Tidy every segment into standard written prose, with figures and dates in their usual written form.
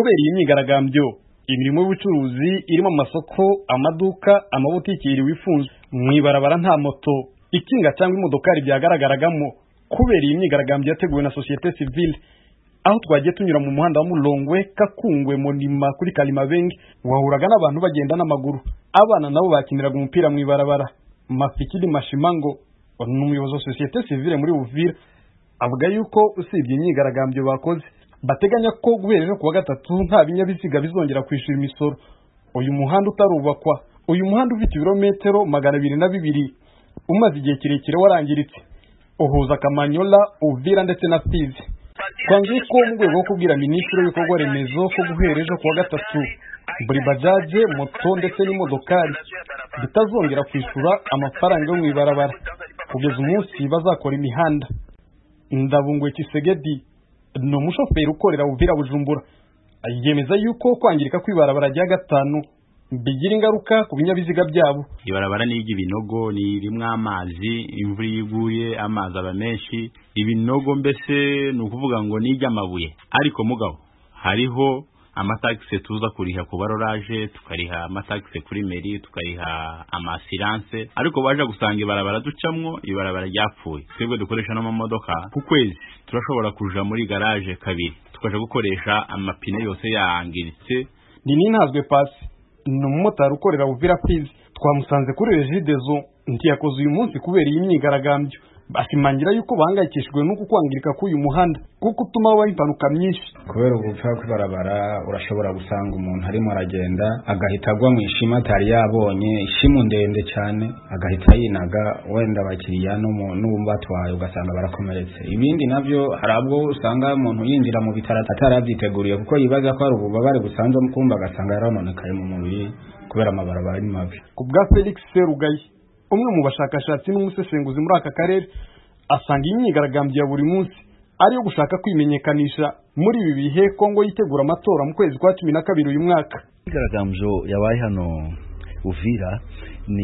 kubera iyi myigaragambyo imirimo y'ubucuruzi irimo amasoko, amaduka, amabutiki yiriwe ifunzwe. Mwibarabara nta moto, ikinga cyangwa imodokari byagaragaragamo kubera iyi myigaragambyo yateguwe na societe civile. Aho twagiye tunyura mu muhanda wa Mulongwe, Kakungwe, Monima kuri Kalimabenge, wahuraga n'abantu bagenda n'amaguru. Abana nabo bakiniraga umupira mwibarabara. Mafikiri Mashimango, n'umuyobozi wa societe civile muri Uvira, avuga yuko usibye imyigaragambyo bakoze, bateganya ko guhera ejo kuwa gatatu nta binyabiziga bizongera kwishura imisoro. Uyu muhanda utarubakwa, uyu muhanda ufite ibirometero 202 umaze igihe kirekire warangiritse, uhuza Kamanyola, Uvira ndetse na Fizi. Twangiye ko mu rwego rwo kubwira minisitiri w'ibikorwa remezo ko guhera ejo kuwa gatatu buri bajaje, moto ndetse n'imodokari bitazongera kwishura amafaranga yo mwibarabara kugeza umunsi bazakora imihanda. Ndabungwe Kisegedi ni umushoferi ukorera Uvira Bujumbura, yemeza yuko kwangirika kw'ibarabara rya gatanu bigira ingaruka ku binyabiziga byabo. Ibarabara ni y'ibinogo, ni rimwe amazi, imvura iguye amazi aba menshi, ibinogo mbese ni ukuvuga ngo ni iby'amabuye. Ariko mugabo hariho amataxe tuza kuriha ku baroraje, tukariha amataxe kuri meri, tukariha amasiranse, ariko baje gusanga ibarabara ducamwo ibarabara ryapfuye. Twebwe dukoresha n'amamodoka ku kwezi turashobora kuja muri garage kabiri tukaje gukoresha amapine yose yangiritse. Ni Ntazwe Pasi, ni umumotari ukorera Uvira Fizi. Twamusanze kuri Regidezo ntiyakoze uyu munsi kubera iyi myigaragambyo. Basimangira yuko bahangayikishijwe nuko kwangirika k'uyu muhanda kuko utuma habaho impanuka myinshi. Kubera ubupfa kw'ibarabara urashobora gusanga umuntu arimo aragenda agahita agwa mu ishima atari yabonye, ishimu ndende cyane, agahita yinaga, wenda abakiriya n'ubumba atwaye ugasanga barakomeretse. Ibindi navyo hari abwo usanga umuntu yinjira mu bitaro atarabyiteguriye kuko yibaza ko ari ububabare busanzwe mukumba, agasanga yarononekaye mu mubiri kubera amabarabara ari mabi. Ku bwa Felix Serugayi, umwe mu bashakashatsi n'umusesenguzi muri aka karere, asanga imyigaragambyo ya buri munsi ari yo gushaka kwimenyekanisha muri ibi bihe Kongo yitegura amatora mu kwezi kwa 12 uyu mwaka. Imyigaragambyo yabaye hano Uvira ni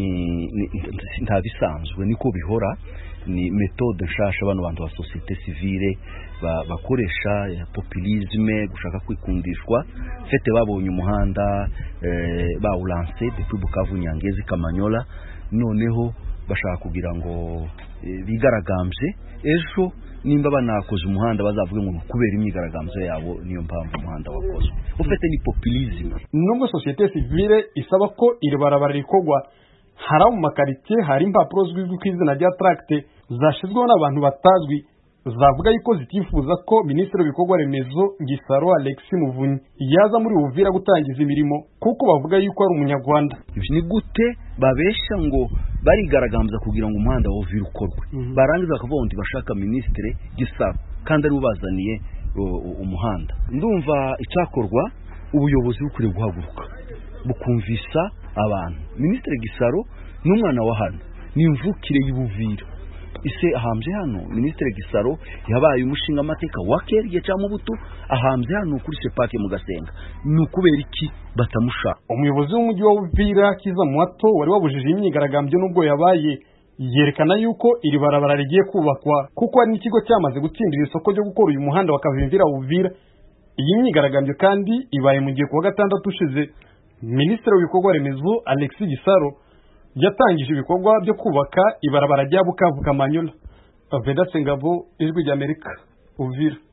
nta bisanzwe, niko bihora, ni metode nshasha abantu ba societe civile bakoresha ya populisme, gushaka kwikundishwa. Fete babonye umuhanda bawulanse depuis Bukavu, Nyangezi, Kamanyola, noneho bashaka kugira ngo bigaragambye ejo nimba banakoze umuhanda bazavuga ngo kubera imyigaragambyo yabo niyo mpamvu umuhanda wakoze. Ufite ni populisme. Nubwo societe civile isaba ko iri barabara rikogwa, hari mu makaritiye hari impapuro zizwi ku izina rya tract zashizweho n'abantu batazwi, zavuga yuko zitifuza ko Minisitiri w'ibikorwa remezo Gisaro Alexis Muvunyi yaza muri Uvira gutangiza imirimo kuko bavuga yuko ari umunyarwanda. Ni gute babesha ngo barigaragambza kugira ngo umuhanda wa Uvira ukorwe, barangiza bakavuga ngo bashaka Minisitiri Gisaro kandi ari ubazaniye umuhanda. Ndumva icyakorwa ubuyobozi bukwiye guhaguruka bukumvisa abantu. Minisitiri Gisaro n'umwana wa hano ni imvukire y'Ubuvira. Ise ahambye hano Minisitiri Gisaro yabaye umushinga amateka wa Kerye cya Mubutu, ahambye hano kuri Sepake mu Gasenga. Ni ukubera iki batamusha? Umuyobozi w'umujyi wa Uvira Kiza Mwato wari wabujije imyigaragambyo nubwo yabaye, yerekana yuko iri barabara rigiye kubakwa kuko ari n'ikigo cyamaze gutsindira isoko ryo gukora uyu muhanda wa Kavimvira Uvira. Iyi myigaragambyo kandi ibaye mu gihe kuwa gatandatu ushize Minisitiri w'ibikorwa remezo Alexis Gisaro yatangije ibikorwa byo kubaka ibarabara rya Bukavu Kamanyola. Veda Sengabo, Ijwi ry'Amerika, Uvira.